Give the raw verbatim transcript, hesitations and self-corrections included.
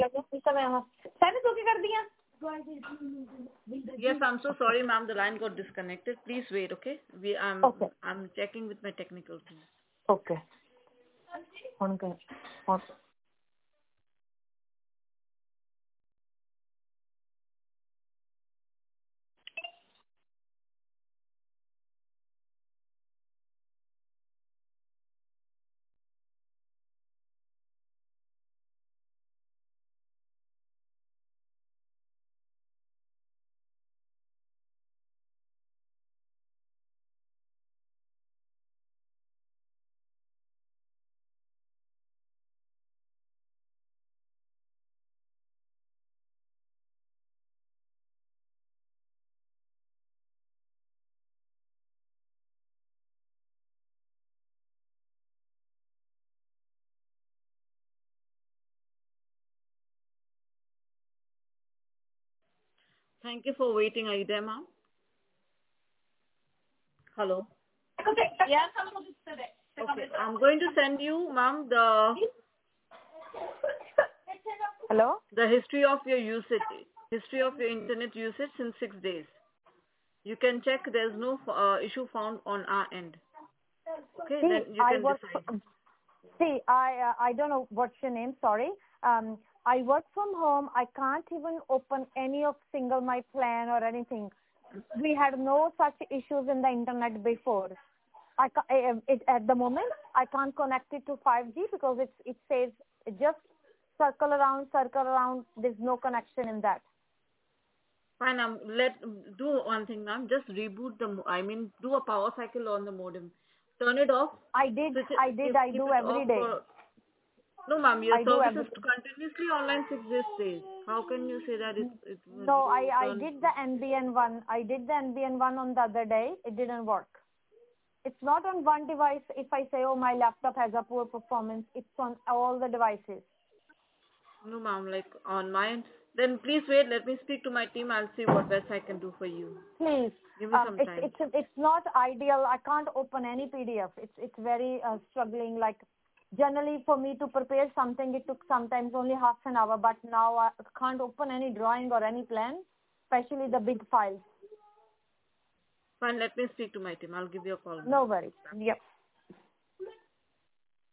Yes, I'm so sorry, ma'am. The line got disconnected. Please wait, okay? We I'm Okay. I'm checking with my technical team. Okay. On कर. On. Thank you for waiting. Are you there, ma'am? Hello. Yes. Okay, I'm going to send you, ma'am, the Hello. the history of your usage, history of your internet usage in six days. You can check. There's no uh, issue found on our end. Okay, See, then you I can work. decide. See, I uh, I don't know what's your name. Sorry. Um, I work from home. I can't even open any of single my plan or anything. We had no such issues in the internet before. I ca- I- it, at the moment I can't connect it to five G because it's it says it just circle around, circle around. There's no connection in that. Fine, um, let do one thing, ma'am. Just reboot the. mo- I mean, do a power cycle on the modem. Turn it off. I did, Switch it. I did, Keep, I keep do it every off day. for. No, ma'am. Your I do service every. is continuously online six days days. How can you say that it it will No, I I turn? did the N B N one. I did the N B N one on the other day. It didn't work. It's not on one device. If I say, oh, my laptop has a poor performance, it's on all the devices. No, ma'am. Like on mine. Then please wait. Let me speak to my team. I'll see what best I can do for you. Please, Give me um, some it's time. it's it's not ideal. I can't open any P D F. It's it's very uh, struggling. Like generally, for me to prepare something, it took sometimes only half an hour. But now I can't open any drawing or any plan, especially the big files. Fine. Let me speak to my team. I'll give you a call. No worries. Yep.